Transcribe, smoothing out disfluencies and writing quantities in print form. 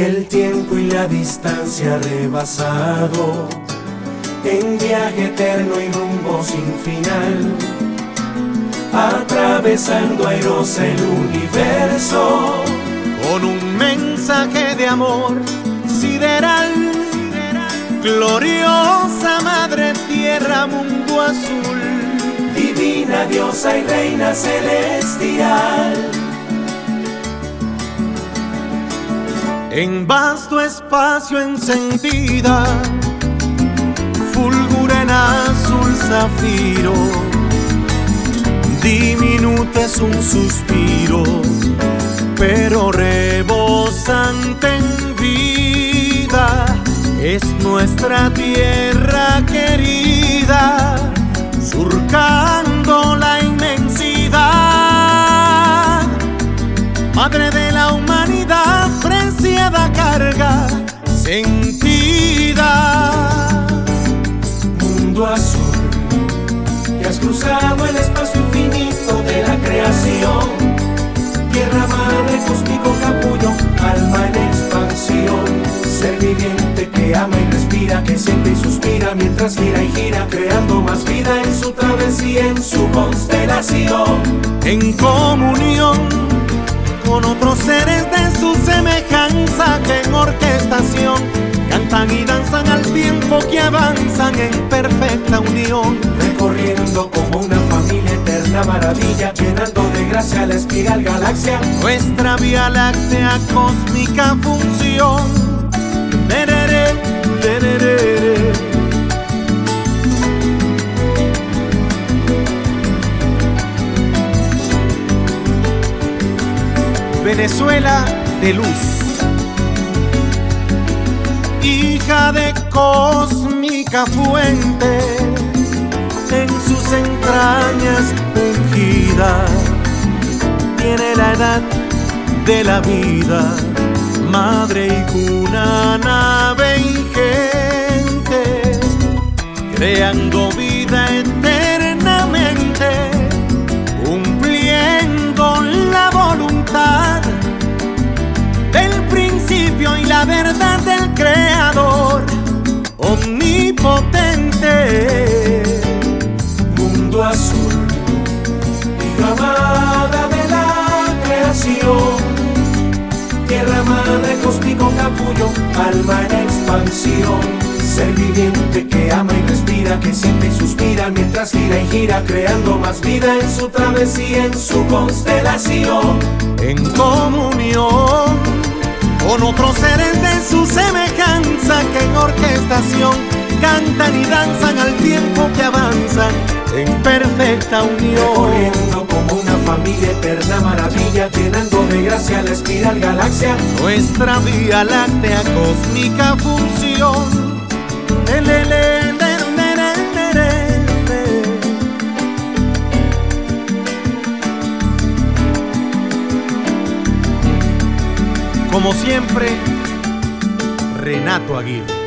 El tiempo y la distancia rebasado, en viaje eterno y rumbo sin final, atravesando airosa el universo, con un mensaje de amor sideral. Gloriosa Madre Tierra, mundo azul, divina diosa y reina celestial. En vasto espacio encendida, fulgura en azul zafiro, diminuto es un suspiro, pero rebosante en vida. Es nuestra tierra querida, surcando la inmensidad. Madre de la humanidad, preciada carga sentida. Mundo azul, que has cruzado el espacio infinito de la creación. Tierra madre, cósmico capullo, alma en expansión. Ser viviente que ama y respira, que siente y suspira mientras gira y gira, creando más vida en su travesía, en su constelación. En comunión con otros seres de su semejanza, que en orquestación cantan y danzan al tiempo que avanzan en perfecta unión. Recorriendo como una familia eterna maravilla, llenando de gracia la espiral galaxia, nuestra Vía Láctea cósmica función. Venezuela de luz, hija de cósmica fuente, en sus entrañas ungida, tiene la edad de la vida, madre y cuna, nave y gente, creando vida eternamente, cumpliendo la voluntad del principio y la verdad del Creador omnipotente. Mundo azul, hija amada de la creación. Tierra madre, cósmico capullo, alma en expansión. Ser viviente que ama y respira, que siente y suspira mientras gira y gira, creando más vida en su travesía, en su constelación. En comunión con otros seres de su semejanza, que en orquestación cantan y danzan al tiempo que avanzan en perfecta unión. Recorriendo como una familia eterna maravilla, llenando de gracia la espiral galaxia, nuestra Vía Láctea cósmica función. Como siempre, Renato Aguirre.